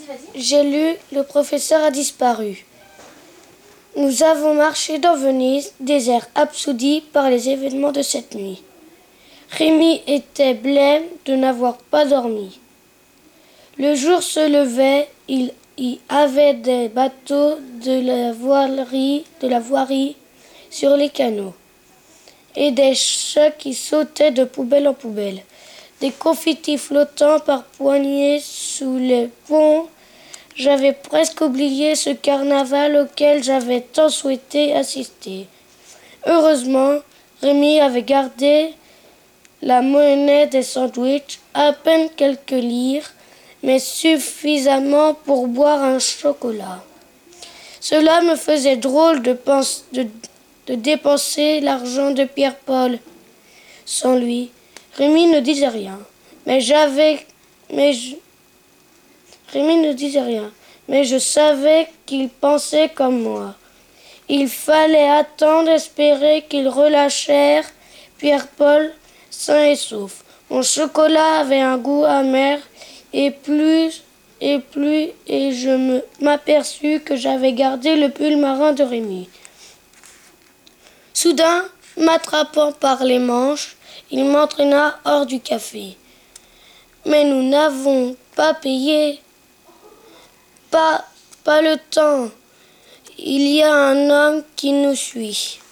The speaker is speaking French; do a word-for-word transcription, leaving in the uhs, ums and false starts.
J'ai lu Le professeur a disparu. Nous avons marché dans Venise, désert absourdi par les événements de cette nuit. Rémi était blême de n'avoir pas dormi. Le jour se levait, il y avait des bateaux de la voilerie, de la voirie sur les canaux, et des chats qui sautaient de poubelle en poubelle, des confettis flottant par poignées sous les ponts. J'avais presque oublié ce carnaval auquel j'avais tant souhaité assister. Heureusement, Rémi avait gardé la monnaie des sandwichs, à peine quelques lires, mais suffisamment pour boire un chocolat. Cela me faisait drôle de, pense, de, de dépenser l'argent de Pierre-Paul. Sans lui, Rémi ne disait rien, mais j'avais... Mais je, Rémi ne disait rien, mais je savais qu'il pensait comme moi. Il fallait attendre, espérer qu'il relâchèrent Pierre-Paul sain et sauf. Mon chocolat avait un goût amer, et plus et plus, et je me, m'aperçus que j'avais gardé le pull marin de Rémi. Soudain, m'attrapant par les manches, il m'entraîna hors du café. Mais nous n'avons pas payé. Pas, pas le temps. Il y a un homme qui nous suit.